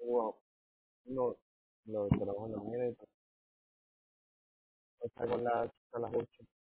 Wow, no, no, trabajo en la mañana y salgo a las 8.